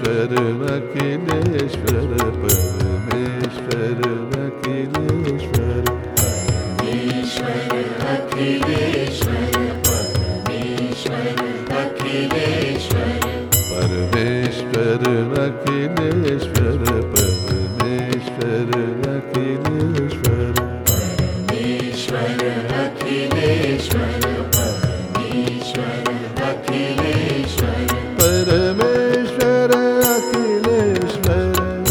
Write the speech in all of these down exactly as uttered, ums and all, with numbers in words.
परमेश्वर अखिलेश्वर परमेश्वर अखिलेश्वर परमेश्वर अखिलेश्वर परमेश्वर अखिलेश्वर परमेश्वर अखिलेश्वर परमेश्वर अखिलेश्वर परमेश्वर अखिलेश्वर परमेश्वर अखिलेश्वर परमेश्वर अखिलेश्वर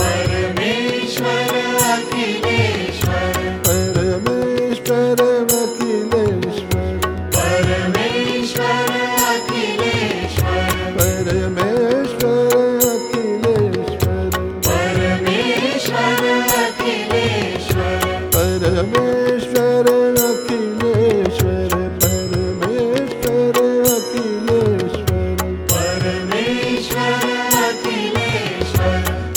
परमेश्वर अखिलेश्वर परमेश्वर अखिलेश्वर परमेश्वर अखिलेश्वर परमेश्वर अखिलेश्वर परमेश्वर अखिलेश्वर परमेश्वर अखिलेश्वर परमेश्वर अखिलेश्वर परमेश्वर अखिलेश्वर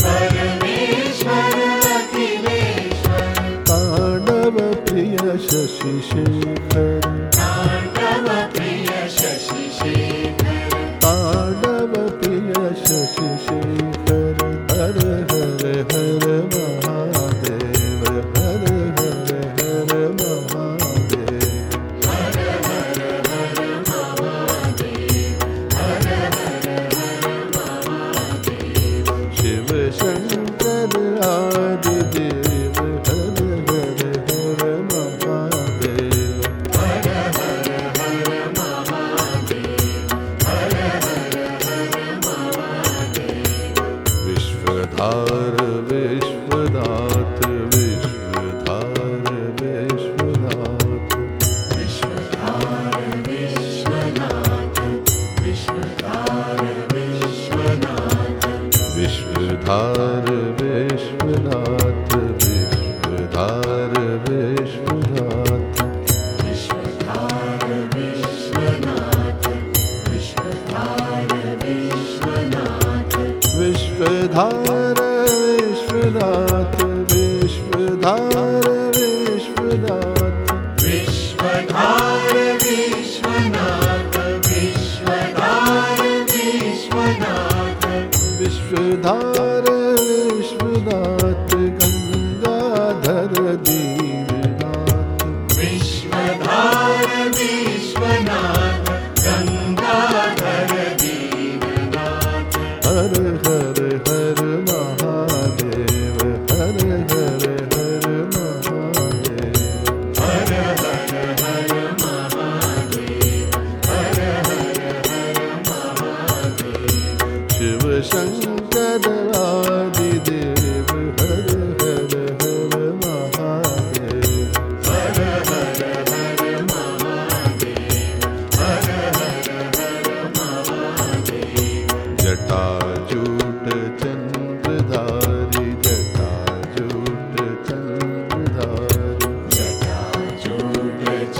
परमेश्वर अखिलेश्वर तांडव प्रिय शशि शेखर तांडव प्रिय शशि शेखर तांडव प्रिय शशि शेखर हर हर हर महादेव हर हर हर महादेव हर हर हर महादेव हर हर हर महादेव शिव शंकर आदिदेव हर हर हर महादेव हर हर हर महादेव हर हर हर महादेव विश्वधार विश्वनाथ विश्वधार विश्वनाथ विश्वधार विश्वनाथ विश्वधार विश्वनाथ विश्वधार विश्वनाथ विश्वधार विश्वनाथ विश्वधार विश्वनाथ विश्वधार विश्वनाथ विश्वधार विश्वनाथ विश्वधार विश्वनाथ विश्वधार विश्वनाथ विश्वधार विश्वनाथ विश्वधार विश्वनाथ गंगाधर दीननाथ विश्वधार विश्वनाथ गंगाधर दीननाथ हर हर हर महादेव हर हर हर महादेव हर हर हर महादेव हर हर हर महादेव शिव शंकर आदिदेव हर हर हर महादेव हर हर हर महादेव हर हर हर महादेव जटाजूट चंद्रधारी जटाजूट चंद्रधारी जटाजूट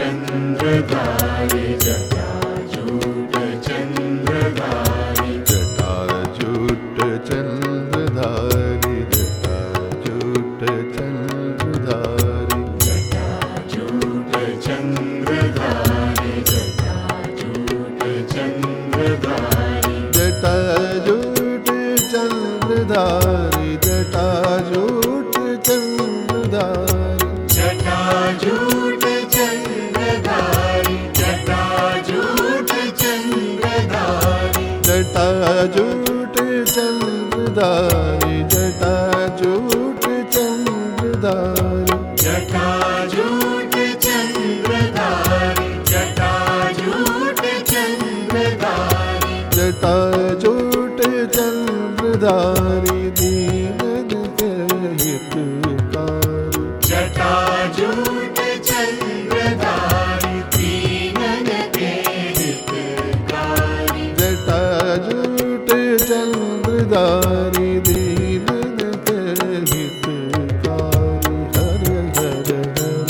चंद्रधारी जटाजूट चंद्रधारी जटाजूट चंद्रधारी जटाजूट चंद्रधारी जटाजूट चंद्रधारी जटाजूट चंद्रधारी जटाजूट चंद्रधारी जटाजूट चंद्रधारी जटाजूट चंद्रधारी जटाजूट चंद्रधारी जटाजूट चंद्रधारी जटाजूट चंद्रधारी जटाजूट चंद्रधारी जटाजूट चंद्रधारी जटाजूट चंद्रधारी दीनन के हितकारी जटाजूट चंद्रधारी दीनन के हितकारी जटाजूट चंद्रधारी दीनन के हितकारी हर हर हर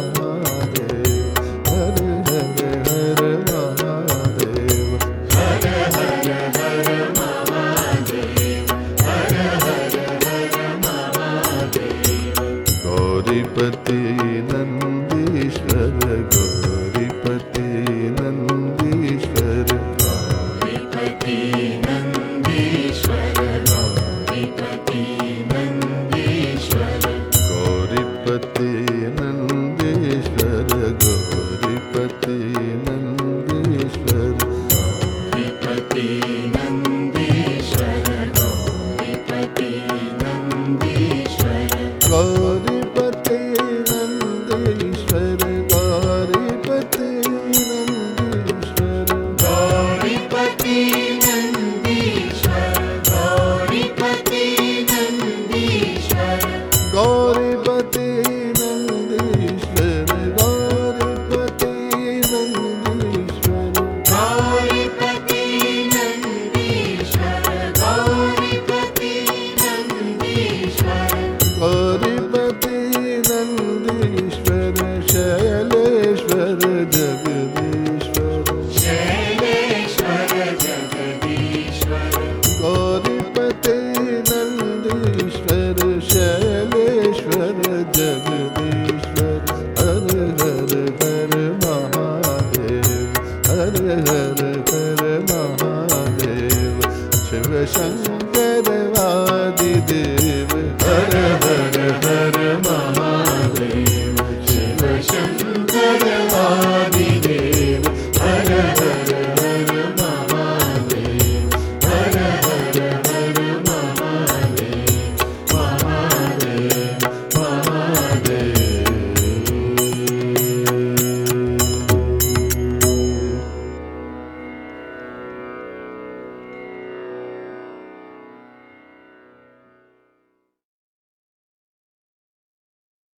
महादेव हर हर हर महादेव हर हर हर महादेव हर हर हर महादेव गौरीपति नंदीश्वर गौरीपति नंदीश्वर गौरीपति नंदीश्वर शङ्कर आदिदेव